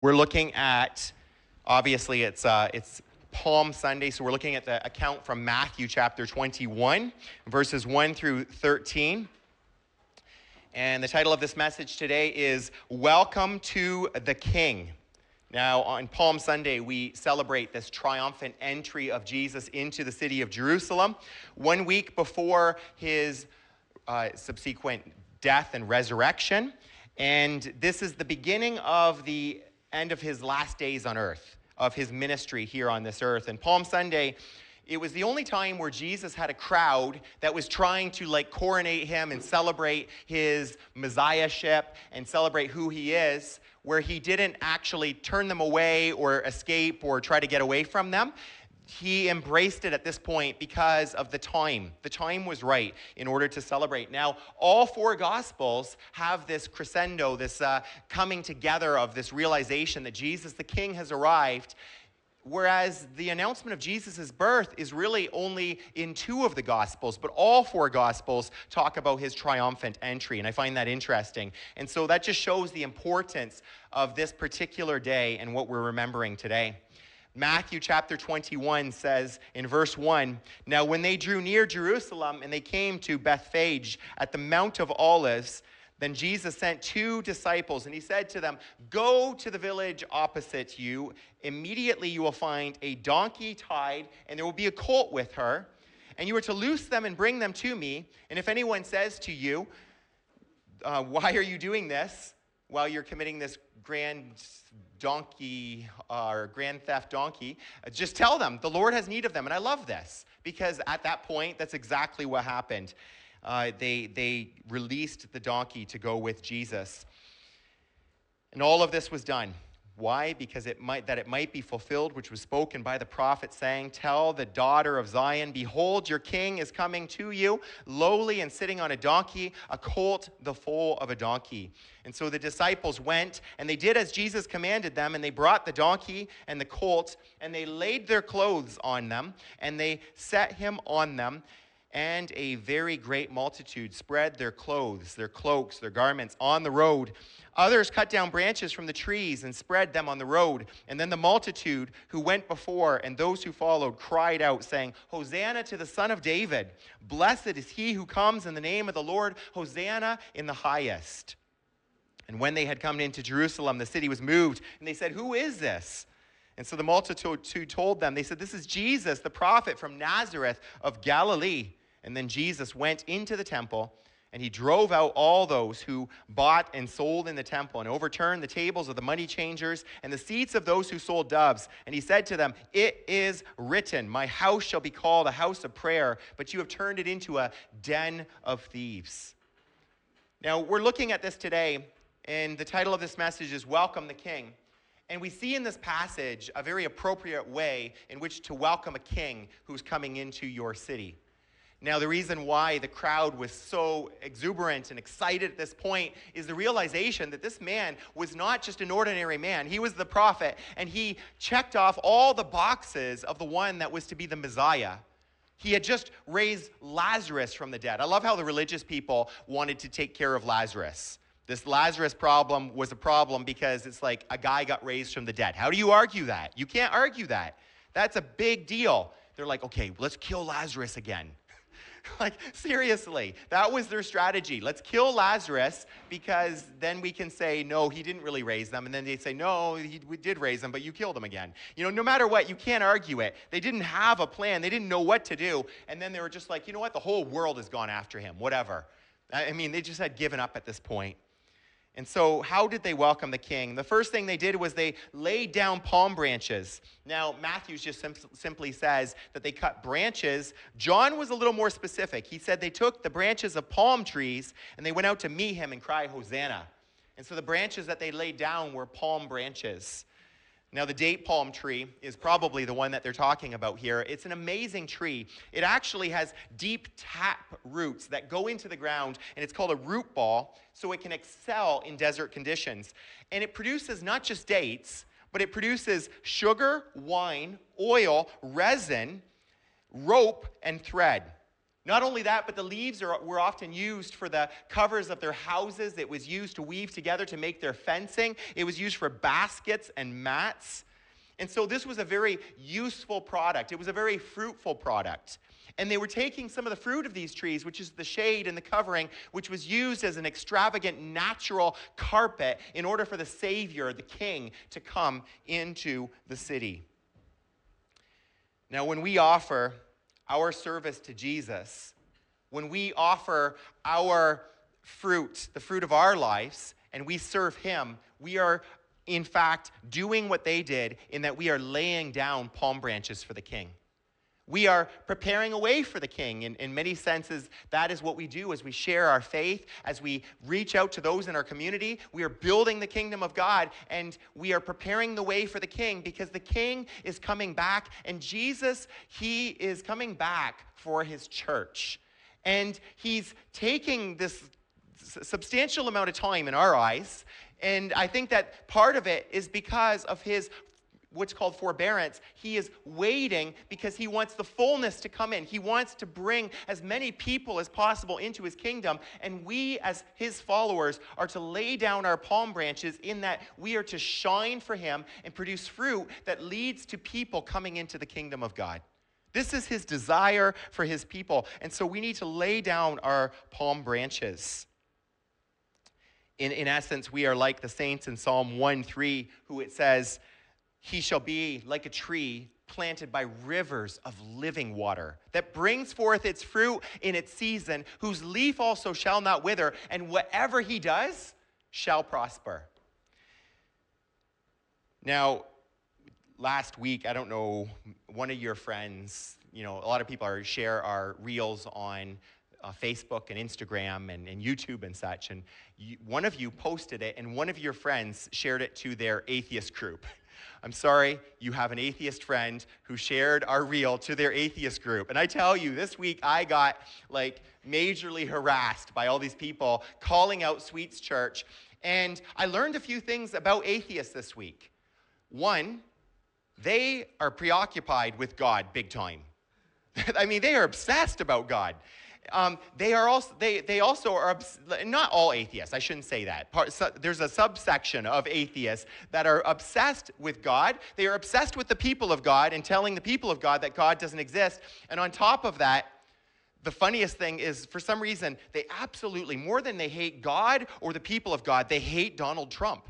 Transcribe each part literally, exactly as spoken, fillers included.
We're looking at, obviously, it's uh, it's Palm Sunday, so we're looking at the account from Matthew chapter twenty-one, verses one through thirteen. And the title of this message today is Welcome to the King. Now, on Palm Sunday, we celebrate this triumphant entry of Jesus into the city of Jerusalem, one week before his uh, subsequent death and resurrection. And this is the beginning of the end of his last days on earth, of his ministry here on this earth. And Palm Sunday, it was the only time where Jesus had a crowd that was trying to like coronate him and celebrate his messiahship and celebrate who he is, where he didn't actually turn them away or escape or try to get away from them. He embraced it at this point because of the time. The time was right in order to celebrate. Now, all four Gospels have this crescendo, this uh, coming together of this realization that Jesus the King has arrived, whereas the announcement of Jesus' birth is really only in two of the Gospels, but all four Gospels talk about his triumphant entry, and I find that interesting. And so that just shows the importance of this particular day and what we're remembering today. Matthew chapter twenty-one says in verse one, Now when they drew near Jerusalem and they came to Bethphage at the Mount of Olives, then Jesus sent two disciples, and he said to them, Go to the village opposite you. Immediately you will find a donkey tied, and there will be a colt with her. And you are to loose them and bring them to me. And if anyone says to you, uh, Why are you doing this while you're committing this grand donkey uh, or grand theft donkey, uh, just tell them the Lord has need of them. And I love this because at that point, that's exactly what happened. Uh, they, they released the donkey to go with Jesus. And all of this was done. Why? Because it might that it might be fulfilled, which was spoken by the prophet, saying, Tell the daughter of Zion, Behold, your king is coming to you, lowly and sitting on a donkey, a colt, the foal of a donkey. And so the disciples went, and they did as Jesus commanded them, and they brought the donkey and the colt, and they laid their clothes on them, and they set him on them. And a very great multitude spread their clothes, their cloaks, their garments on the road. Others cut down branches from the trees and spread them on the road. And then the multitude who went before and those who followed cried out, saying, Hosanna to the Son of David. Blessed is he who comes in the name of the Lord. Hosanna in the highest. And when they had come into Jerusalem, the city was moved. And they said, Who is this? And so the multitude told them, they said, This is Jesus, the prophet from Nazareth of Galilee. And then Jesus went into the temple, and he drove out all those who bought and sold in the temple, and overturned the tables of the money changers and the seats of those who sold doves. And he said to them, It is written, My house shall be called a house of prayer, but you have turned it into a den of thieves. Now, we're looking at this today, and the title of this message is Welcome the King. And we see in this passage a very appropriate way in which to welcome a king who's coming into your city. Now, the reason why the crowd was so exuberant and excited at this point is the realization that this man was not just an ordinary man. He was the prophet, and he checked off all the boxes of the one that was to be the Messiah. He had just raised Lazarus from the dead. I love how the religious people wanted to take care of Lazarus. This Lazarus problem was a problem because it's like a guy got raised from the dead. How do you argue that? You can't argue that. That's a big deal. They're like, okay, let's kill Lazarus again. Like, seriously, that was their strategy. Let's kill Lazarus because then we can say, no, he didn't really raise them. And then they say, no, he, we did raise them, but you killed him again. You know, no matter what, you can't argue it. They didn't have a plan. They didn't know what to do. And then they were just like, you know what? The whole world has gone after him, whatever. I mean, they just had given up at this point. And so how did they welcome the king? The first thing they did was they laid down palm branches. Now, Matthew just sim- simply says that they cut branches. John was a little more specific. He said they took the branches of palm trees and they went out to meet him and cry, Hosanna. And so the branches that they laid down were palm branches. Now, the date palm tree is probably the one that they're talking about here. It's an amazing tree. It actually has deep tap roots that go into the ground, and it's called a root ball, so it can excel in desert conditions. And it produces not just dates, but it produces sugar, wine, oil, resin, rope, and thread. Not only that, but the leaves are, were often used for the covers of their houses. It was used to weave together to make their fencing. It was used for baskets and mats. And so this was a very useful product. It was a very fruitful product. And they were taking some of the fruit of these trees, which is the shade and the covering, which was used as an extravagant natural carpet in order for the Savior, the King, to come into the city. Now, when we offer our service to Jesus, when we offer our fruit, the fruit of our lives, and we serve him, we are, in fact, doing what they did in that we are laying down palm branches for the King. We are preparing a way for the King. In, in many senses, that is what we do as we share our faith, as we reach out to those in our community. We are building the kingdom of God, and we are preparing the way for the King because the King is coming back, and Jesus, he is coming back for his church. And he's taking this substantial amount of time in our eyes, and I think that part of it is because of his what's called forbearance. He is waiting because he wants the fullness to come in. He wants to bring as many people as possible into his kingdom, and we as his followers are to lay down our palm branches in that we are to shine for him and produce fruit that leads to people coming into the kingdom of God. This is his desire for his people, and so we need to lay down our palm branches. In, in essence, we are like the saints in Psalm one three, who it says, he shall be like a tree planted by rivers of living water that brings forth its fruit in its season, whose leaf also shall not wither, and whatever he does shall prosper. Now, last week, I don't know, one of your friends, you know, a lot of people are share our reels on Uh, Facebook and Instagram and, and YouTube and such, and you, one of you posted it, and one of your friends shared it to their atheist group. I'm sorry, you have an atheist friend who shared our reel to their atheist group. And I tell you, this week I got like majorly harassed by all these people calling out Sweets Church, and I learned a few things about atheists this week. One, they are preoccupied with God big time. I mean, they are obsessed about God. Um, they are also they they also are not all atheists. I shouldn't say that. Part, so, there's a subsection of atheists that are obsessed with God. They are obsessed with the people of God and telling the people of God that God doesn't exist. And on top of that, the funniest thing is, for some reason, they absolutely, more than they hate God or the people of God, they hate Donald Trump.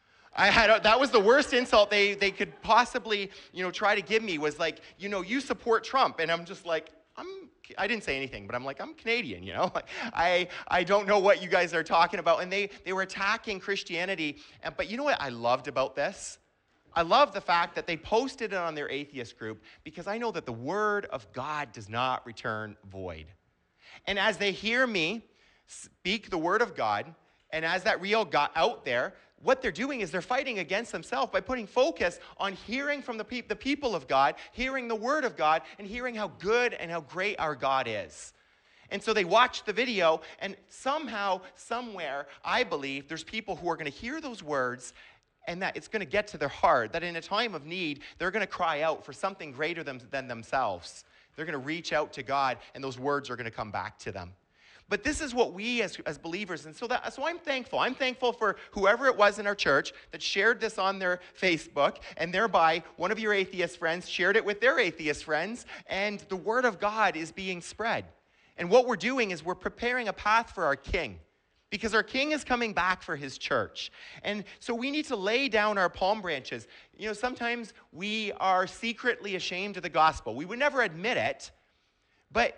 I had a, that was the worst insult they they could possibly, you know, try to give me, was like, you know, you support Trump, and I'm just like, I'm. I didn't say anything, but I'm like, I'm Canadian, you know? Like, I I don't know what you guys are talking about. And they, they were attacking Christianity. And, but you know what I loved about this? I love the fact that they posted it on their atheist group, because I know that the word of God does not return void. And as they hear me speak the word of God, and as that reel got out there, what they're doing is they're fighting against themselves by putting focus on hearing from the, pe- the people of God, hearing the word of God, and hearing how good and how great our God is. And so they watch the video, and somehow, somewhere, I believe there's people who are going to hear those words, and that it's going to get to their heart, that in a time of need, they're going to cry out for something greater than, than themselves. They're going to reach out to God, and those words are going to come back to them. But this is what we as, as believers, and so that so I'm thankful. I'm thankful for whoever it was in our church that shared this on their Facebook, and thereby one of your atheist friends shared it with their atheist friends, and the word of God is being spread. And what we're doing is we're preparing a path for our King, because our King is coming back for his church. And so we need to lay down our palm branches. You know, sometimes we are secretly ashamed of the gospel. We would never admit it, but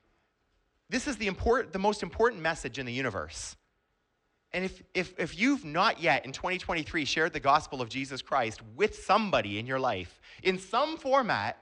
this is the important, the most important message in the universe. And if, if, if you've not yet in twenty twenty-three shared the gospel of Jesus Christ with somebody in your life, in some format,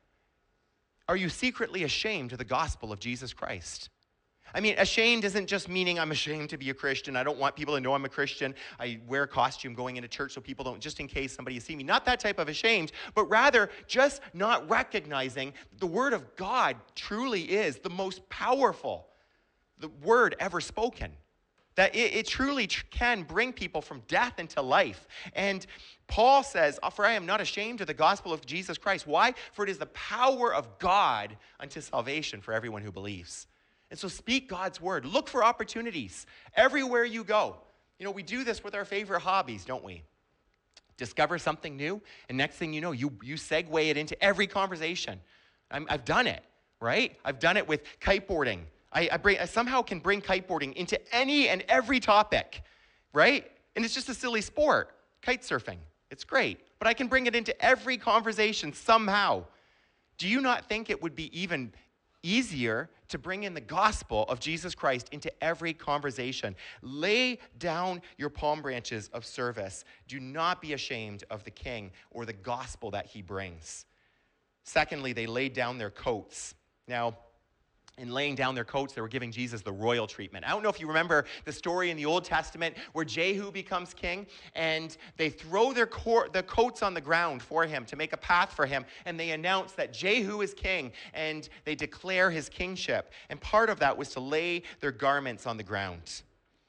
are you secretly ashamed of the gospel of Jesus Christ? I mean, ashamed isn't just meaning I'm ashamed to be a Christian. I don't want people to know I'm a Christian. I wear a costume going into church so people don't, just in case somebody see me. Not that type of ashamed, but rather just not recognizing the word of God truly is the most powerful, the word ever spoken. That it, it truly tr- can bring people from death into life. And Paul says, for I am not ashamed of the gospel of Jesus Christ. Why? For it is the power of God unto salvation for everyone who believes. And so speak God's word. Look for opportunities everywhere you go. You know, we do this with our favorite hobbies, don't we? Discover something new, and next thing you know, you, you segue it into every conversation. I'm, I've done it, right? I've done it with kiteboarding. I, I, bring, I somehow can bring kiteboarding into any and every topic, right? And it's just a silly sport, kite surfing. It's great, but I can bring it into every conversation somehow. Do you not think it would be even easier to bring in the gospel of Jesus Christ into every conversation? Lay down your palm branches of service. Do not be ashamed of the king or the gospel that he brings. Secondly, they laid down their coats. Now, in laying down their coats, they were giving Jesus the royal treatment. I don't know if you remember the story in the Old Testament where Jehu becomes king, and they throw their co- the coats on the ground for him to make a path for him, and they announce that Jehu is king, and they declare his kingship. And part of that was to lay their garments on the ground.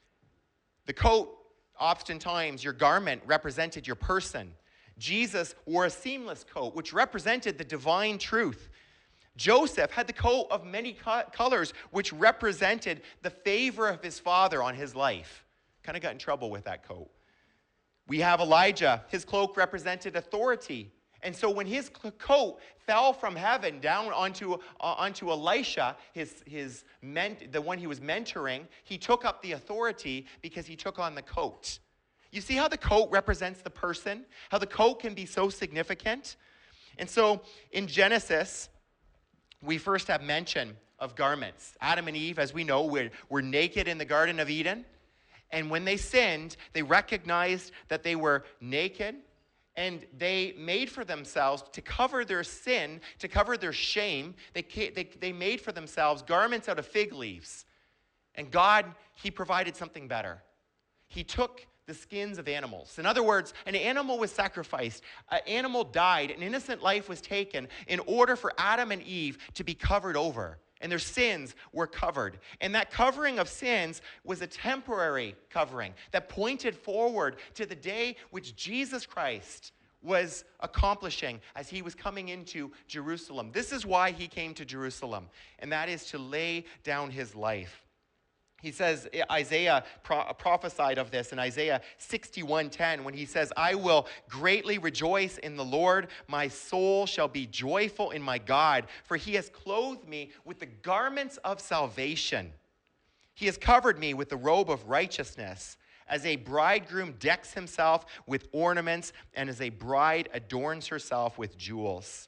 The coat, oftentimes, your garment represented your person. Jesus wore a seamless coat, which represented the divine truth. Joseph had the coat of many co- colors, which represented the favor of his father on his life. Kind of got in trouble with that coat. We have Elijah. His cloak represented authority. And so when his coat fell from heaven down onto, uh, onto Elisha, his, his men- the one he was mentoring, he took up the authority because he took on the coat. You see how the coat represents the person? How the coat can be so significant? And so in Genesis, we first have mention of garments. Adam and Eve, as we know, were, were naked in the Garden of Eden. And when they sinned, they recognized that they were naked, and they made for themselves, to cover their sin, to cover their shame, they, they, they made for themselves garments out of fig leaves. And God, he provided something better. He took the skins of animals. In other words, an animal was sacrificed, an animal died, an innocent life was taken in order for Adam and Eve to be covered over, and their sins were covered. And that covering of sins was a temporary covering that pointed forward to the day which Jesus Christ was accomplishing as he was coming into Jerusalem. This is why he came to Jerusalem, and that is to lay down his life. He says, Isaiah pro- prophesied of this in Isaiah sixty-one ten when he says, I will greatly rejoice in the Lord. My soul shall be joyful in my God, for he has clothed me with the garments of salvation. He has covered me with the robe of righteousness, as a bridegroom decks himself with ornaments, and as a bride adorns herself with jewels.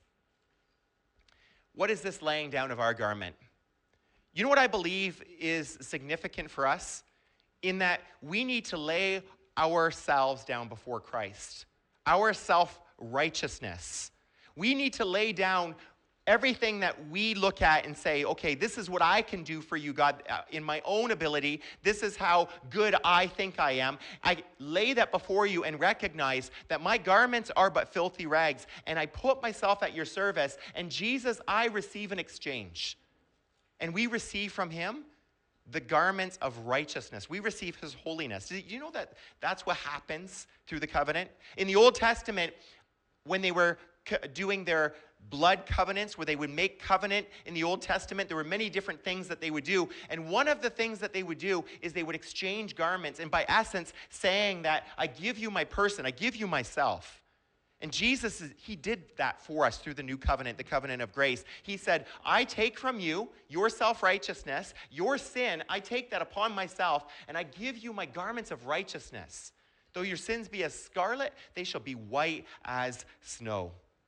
What is this laying down of our garment? You know what I believe is significant for us? In that we need to lay ourselves down before Christ. Our self-righteousness. We need to lay down everything that we look at and say, okay, this is what I can do for you, God, in my own ability. This is how good I think I am. I lay that before you and recognize that my garments are but filthy rags, and I put myself at your service, and Jesus, I receive an exchange. And we receive from him the garments of righteousness. We receive his holiness. Did you know that that's what happens through the covenant? In the Old Testament, when they were doing their blood covenants, where they would make covenant in the Old Testament, there were many different things that they would do. And one of the things that they would do is they would exchange garments. And by essence, saying that I give you my person, I give you myself. And Jesus, he did that for us through the new covenant, the covenant of grace. He said, I take from you your self-righteousness, your sin, I take that upon myself, and I give you my garments of righteousness. Though your sins be as scarlet, they shall be white as snow.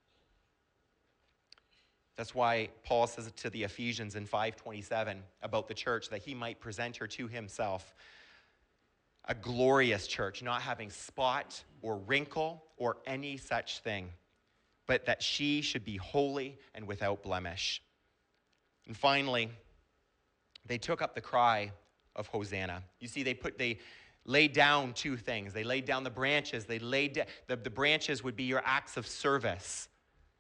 That's why Paul says to the Ephesians in five twenty-seven about the church, that he might present her to himself a glorious church, not having spot or wrinkle or any such thing, but that she should be holy and without blemish. And finally, they took up the cry of Hosanna. You see, they put they laid down two things. They laid down the branches. They laid da- the, the branches would be your acts of service.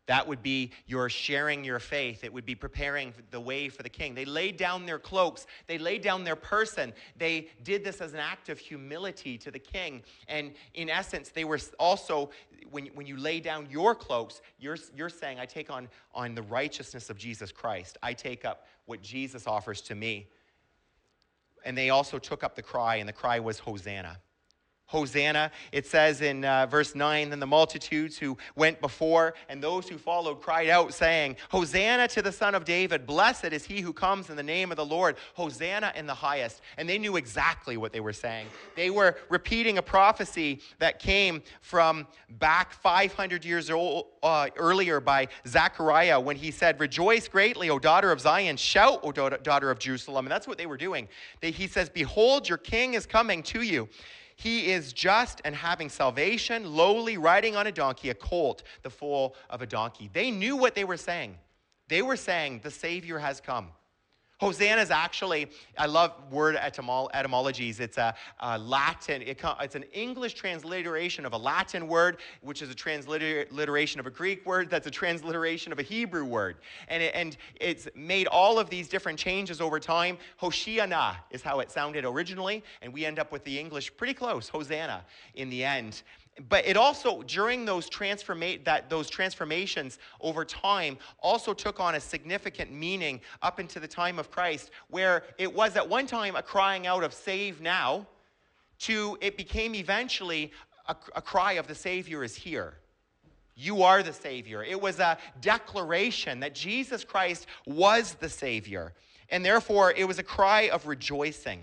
That would be your sharing your faith. It would be preparing the way for the king. They laid down their cloaks. They laid down their person. They did this as an act of humility to the king. And in essence, they were also, when, when you lay down your cloaks, you're, you're saying, I take on, on the righteousness of Jesus Christ. I take up what Jesus offers to me. And they also took up the cry, and the cry was Hosanna. Hosanna, it says in uh, verse nine, then the multitudes who went before and those who followed cried out, saying, Hosanna to the Son of David, blessed is he who comes in the name of the Lord, Hosanna in the highest. And they knew exactly what they were saying. They were repeating a prophecy that came from back five hundred years old, uh, earlier by Zechariah, when he said, rejoice greatly, O daughter of Zion, shout, O daughter of Jerusalem. And that's what they were doing. They, he says, behold, your king is coming to you. He is just and having salvation, lowly, riding on a donkey, a colt, the foal of a donkey. They knew what they were saying. They were saying, the Savior has come. Hosanna is actually, I love word etymol- etymologies. It's a, a Latin, it, it's an English transliteration of a Latin word, which is a transliteration of a Greek word, that's a transliteration of a Hebrew word. And, it, and it's made all of these different changes over time. Hoshiana is how it sounded originally, and we end up with the English pretty close, Hosanna, in the end. But it also, during those, transforma- that, those transformations over time, also took on a significant meaning up into the time of Christ, where it was at one time a crying out of save now, to it became eventually a, a cry of the Savior is here. You are the Savior. It was a declaration that Jesus Christ was the Savior. And therefore, it was a cry of rejoicing.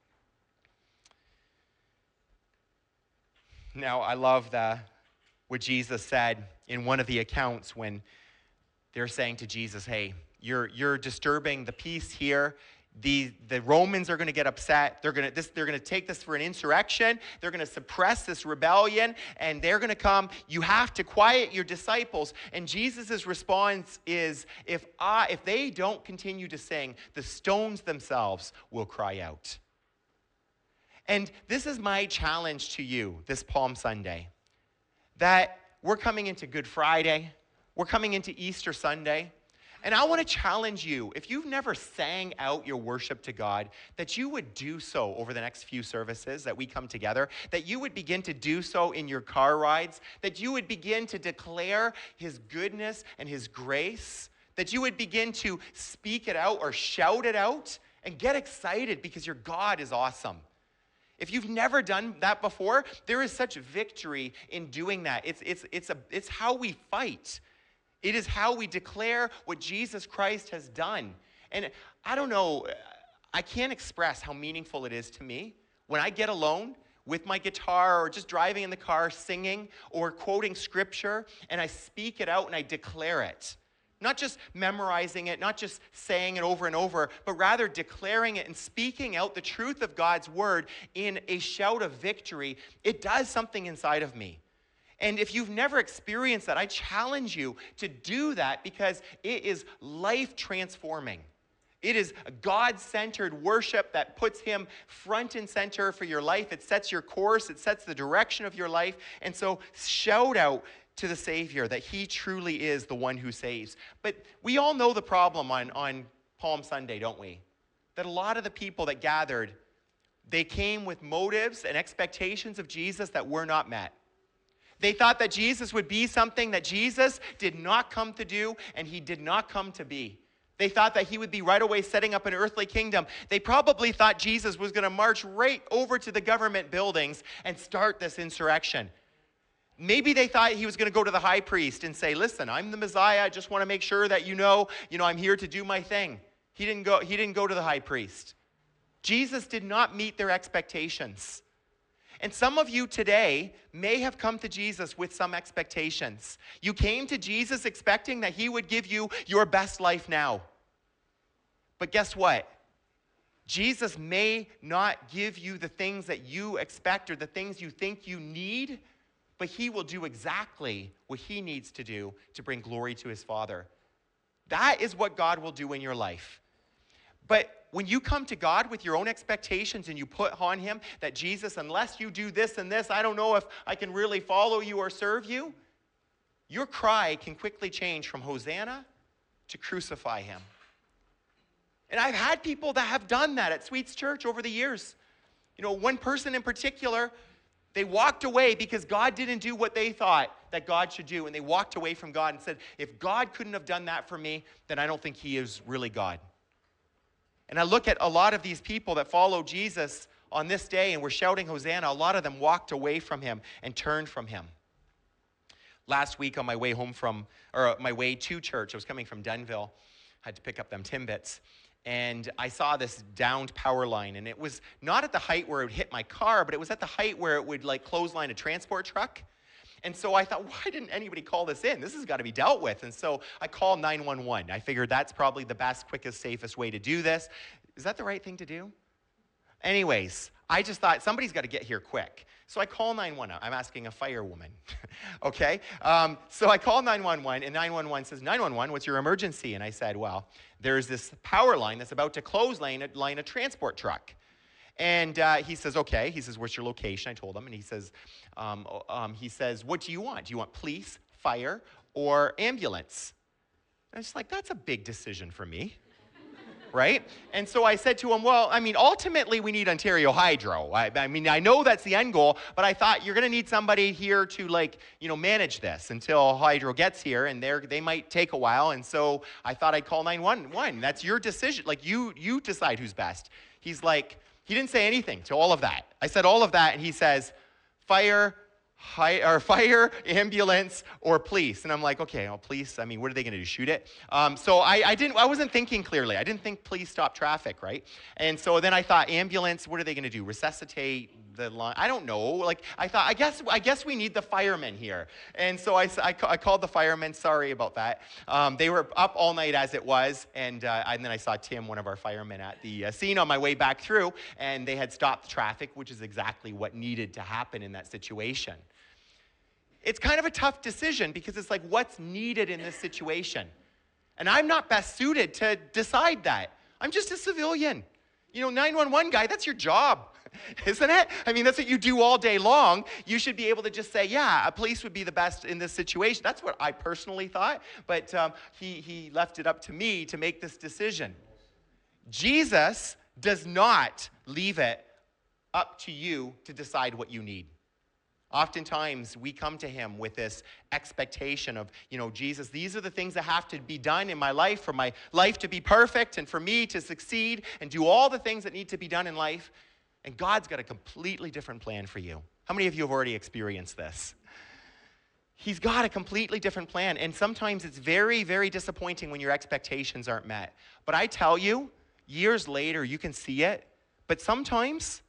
Now, I love the, what Jesus said in one of the accounts when they're saying to Jesus, hey, you're, you're disturbing the peace here. The, the Romans are going to get upset. They're going to this, they're going to take this for an insurrection. They're going to suppress this rebellion, and they're going to come. You have to quiet your disciples. And Jesus' response is, if, I, if they don't continue to sing, the stones themselves will cry out. And this is my challenge to you this Palm Sunday, that we're coming into Good Friday, we're coming into Easter Sunday, and I want to challenge you, if you've never sang out your worship to God, that you would do so over the next few services that we come together, that you would begin to do so in your car rides, that you would begin to declare his goodness and his grace, that you would begin to speak it out or shout it out and get excited because your God is awesome. If you've never done that before, there is such victory in doing that. It's, it's, it's, a, it's how we fight. It is how we declare what Jesus Christ has done. And I don't know, I can't express how meaningful it is to me when I get alone with my guitar or just driving in the car singing or quoting scripture, and I speak it out and I declare it. Not just memorizing it, not just saying it over and over, but rather declaring it and speaking out the truth of God's word in a shout of victory. It does something inside of me. And if you've never experienced that, I challenge you to do that because it is life transforming. It is a God-centered worship that puts him front and center for your life. It sets your course. It sets the direction of your life. And so shout out to the Savior that he truly is the one who saves. But we all know the problem on, on Palm Sunday, don't we? That a lot of the people that gathered, they came with motives and expectations of Jesus that were not met. They thought that Jesus would be something that Jesus did not come to do, and he did not come to be. They thought that he would be right away setting up an earthly kingdom. They probably thought Jesus was going to march right over to the government buildings and start this insurrection. Maybe they thought he was going to go to the high priest and say, listen, I'm the Messiah. I just want to make sure that you know, you know, I'm here to do my thing. He didn't go, he didn't go to the high priest. Jesus did not meet their expectations. And some of you today may have come to Jesus with some expectations. You came to Jesus expecting that he would give you your best life now. But guess what? Jesus may not give you the things that you expect or the things you think you need, but he will do exactly what he needs to do to bring glory to his Father. That is what God will do in your life. But when you come to God with your own expectations and you put on him that Jesus, unless you do this and this, I don't know if I can really follow you or serve you, your cry can quickly change from Hosanna to crucify him. And I've had people that have done that at Sweets Church over the years. You know, one person in particular, they walked away because God didn't do what they thought that God should do. And they walked away from God and said, if God couldn't have done that for me, then I don't think he is really God. And I look at a lot of these people that follow Jesus on this day and were shouting Hosanna. A lot of them walked away from him and turned from him. Last week on my way home from, or my way to church, I was coming from Dunville. I had to pick up them Timbits. And I saw this downed power line. And it was not at the height where it would hit my car, but it was at the height where it would like clothesline a transport truck. And so I thought, why didn't anybody call this in? This has got to be dealt with. And so I called nine one one. I figured that's probably the best, quickest, safest way to do this. Is that the right thing to do? Anyways, I just thought somebody's got to get here quick. So I call nine one one. I'm asking a firewoman, okay? Um, so I call nine one one, and nine one one says, nine one one, what's your emergency? And I said, well, there's this power line that's about to close line a, line a transport truck. And uh, he says, okay. He says, what's your location? I told him, and he says, um, um, he says, what do you want? Do you want police, fire, or ambulance? And I was like, that's a big decision for me. Right? And so I said to him, well, I mean, ultimately we need Ontario Hydro. I, I mean, I know that's the end goal, but I thought you're going to need somebody here to, like, you know, manage this until Hydro gets here, and they're, they might take a while. And so I thought I'd call nine one one. That's your decision. Like, you, you decide who's best. He's like, he didn't say anything to all of that. I said all of that, and he says, fire, Hi, or fire, ambulance, or police. And I'm like, okay, well, police, I mean, what are they going to do, shoot it? Um, so I, I, didn't, I wasn't thinking clearly. I didn't think police stop traffic, right? And so then I thought, ambulance, what are they going to do, resuscitate the line? I don't know. Like, I thought, I guess I guess we need the firemen here. And so I, I, I called the firemen. Sorry about that. Um, they were up all night as it was. And, uh, and then I saw Tim, one of our firemen, at the uh, scene on my way back through. And they had stopped the traffic, which is exactly what needed to happen in that situation. It's kind of a tough decision because it's like, what's needed in this situation? And I'm not best suited to decide that. I'm just a civilian. You know, nine one one guy, that's your job, isn't it? I mean, that's what you do all day long. You should be able to just say, yeah, a police would be the best in this situation. That's what I personally thought. But um, he, he left it up to me to make this decision. Jesus does not leave it up to you to decide what you need. Oftentimes, we come to him with this expectation of, you know, Jesus, these are the things that have to be done in my life for my life to be perfect and for me to succeed and do all the things that need to be done in life. And God's got a completely different plan for you. How many of you have already experienced this? He's got a completely different plan. And sometimes it's very, very disappointing when your expectations aren't met. But I tell you, years later, you can see it. But sometimes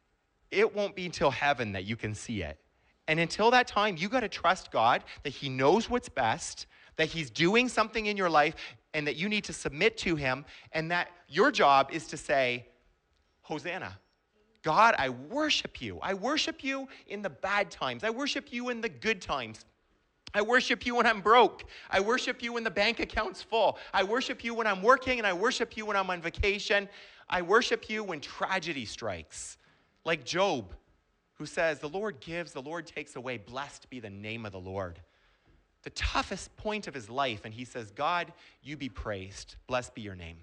it won't be until heaven that you can see it. And until that time, you got to trust God that he knows what's best, that he's doing something in your life, and that you need to submit to him, and that your job is to say, Hosanna. God, I worship you. I worship you in the bad times. I worship you in the good times. I worship you when I'm broke. I worship you when the bank account's full. I worship you when I'm working, and I worship you when I'm on vacation. I worship you when tragedy strikes. Like Job, who says, the Lord gives, the Lord takes away. Blessed be the name of the Lord. The toughest point of his life, and he says, God, you be praised. Blessed be your name.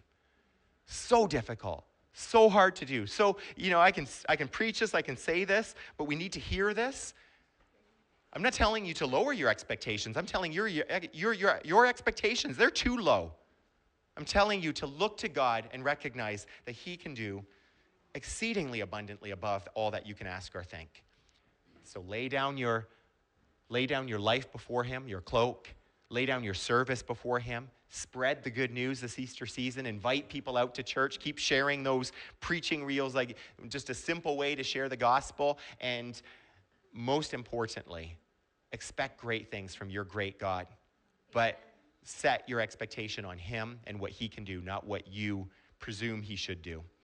So difficult, so hard to do. So, you know, I can, I can preach this, I can say this, but we need to hear this. I'm not telling you to lower your expectations. I'm telling you your, your, your, your expectations, they're too low. I'm telling you to look to God and recognize that he can do exceedingly abundantly above all that you can ask or think. So lay down your, lay down your life before him, your cloak. Lay down your service before him. Spread the good news this Easter season. Invite people out to church. Keep sharing those preaching reels, like just a simple way to share the gospel. And most importantly, expect great things from your great God. But set your expectation on him and what he can do, not what you presume he should do.